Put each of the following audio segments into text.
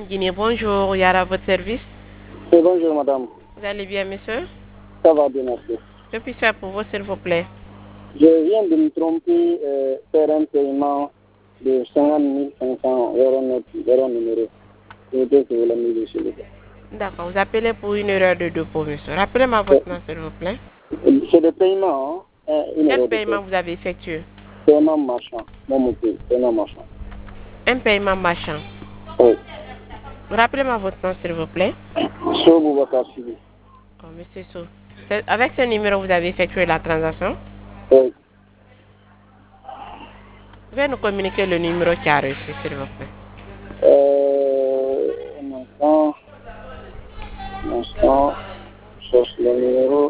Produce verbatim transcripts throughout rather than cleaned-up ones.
Guinée, bonjour, Yara, votre service. Oui, bonjour madame. Vous allez bien, monsieur? Ça va bien, merci. Que puis-je faire pour vous, s'il vous plaît? Je viens de me tromper, euh, faire un paiement de cinquante mille cinq cents vers un numéro. Je veux dire que vous l'avez mis, s'il vous plaît. D'accord, vous appelez pour une erreur de dépôt, monsieur. Rappelez-moi votre nom, s'il vous plaît. C'est le paiement, hein? Une Quel erreur de paiement paiement. vous avez effectué? Paiement marchand. Mon motif, paiement marchand. Un paiement marchand. Oui. Rappelez-moi votre nom, s'il vous plaît. Sur Boubacar Sibi. Oh, monsieur Sou. C'est- Avec ce numéro, vous avez effectué la transaction? Oui. Vous pouvez nous communiquer le numéro qui a reçu, s'il vous plaît. Euh, un instant. Un instant. Je cherche le numéro.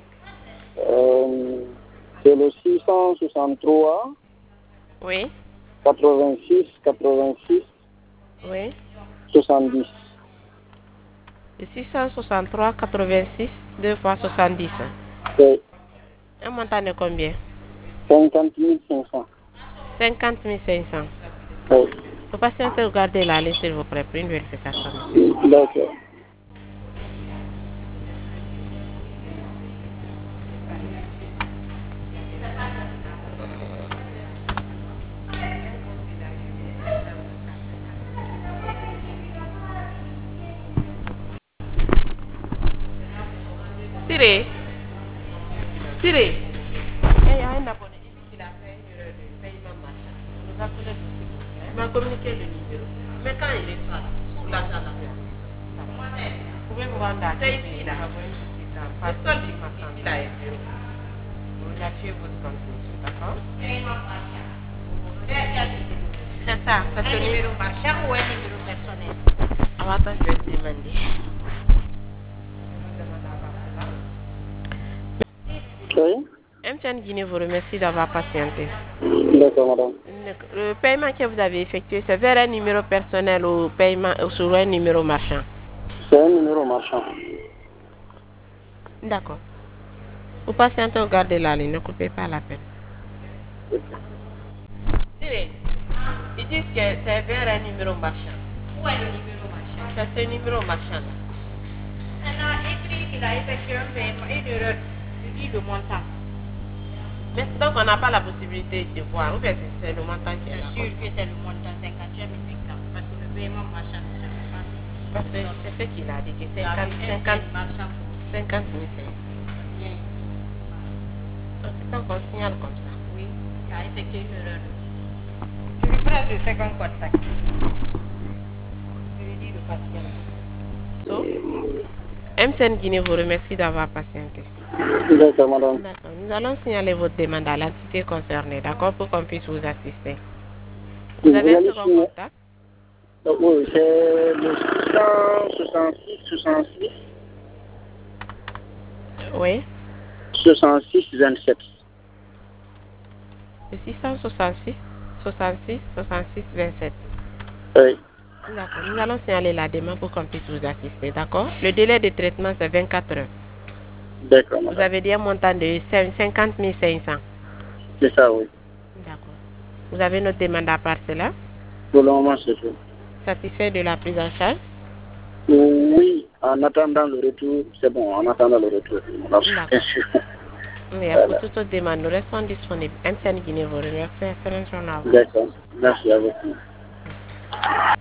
Euh, c'est le six cent soixante-trois. Oui, quatre-vingt-six, quatre-vingt-six, oui. soixante-dix. Le six cent soixante-trois quatre-vingt-six deux fois soixante-dix. Oui. Un montant de combien? cinquante mille cinq cents. cinquante mille cinq cents. Oui. Vous patientez, regardez la liste, s'il vous plaît, pour une vérification, monsieur. D'accord. Siré. Siré. Il y a un abonné qui a fait une erreur de paiement machin. Nous appelons il m'a communiqué le numéro. Mais quand il est ça, sous l'argent là, vous pouvez vous rendre à c'est ici là. C'est ça du matin. Il a un bureau. Vous vérifiez votre compte, monsieur, d'accord? C'est ça. C'est un numéro marchand ou un numéro personnel? Ah, attends, je vais te demander. Oui. M T N Guinée vous remercie d'avoir patienté. D'accord, madame. Le paiement que vous avez effectué, c'est vers un numéro personnel ou paiement ou sur un numéro marchand? C'est un numéro marchand. D'accord. Vous patientez, regardez la ligne, ne coupez pas l'appel. Ils disent que c'est vers un numéro marchand. Où est le numéro marchand? C'est ce numéro marchand. Elle a écrit qu'il a effectué un paiement, une erreur, il dit le montant. Mais donc on n'a pas la possibilité de voir. Ou bien c'est le montant qui est là. Je suis sûr que c'est le montant cinquante-huit mille cinq cents. Parce que le paiement marchand ne se fait pas. Parce que c'est ce qu'il a dit, que c'est cinquante mille cinq cents. Bien. Donc on signale comme ça. Oui, il a effectué une erreur. Je lui prends le second contact. Je lui dis de patienter. So, M T N Guinée vous remercie d'avoir patienté. D'accord, madame. D'accord. Nous allons signaler votre demande à l'entité concernée, d'accord, pour qu'on puisse vous assister. Vous avez un second contact? Oui, c'est le six cent soixante-six, soixante-six. Oui. soixante-six, vingt-sept. Le six cent soixante-six, soixante-six, soixante-six, vingt-sept. Oui. D'accord. Nous allons signaler la demande pour qu'on puisse vous assister, d'accord? Le délai de traitement, c'est vingt-quatre heures. D'accord, madame. Vous avez dit un montant de cinquante mille cinq cents. C'est ça, oui. D'accord. Vous avez notre demande à part cela? Pour le moment, c'est tout. Satisfait de la prise en charge? Oui, en attendant le retour, c'est bon, en attendant le retour. Bien sûr. Oui, pour voilà. Toute autre demande, nous restons disponibles. M T N Guinée vous remercie. Excellente journée à vous. D'accord. Merci à vous.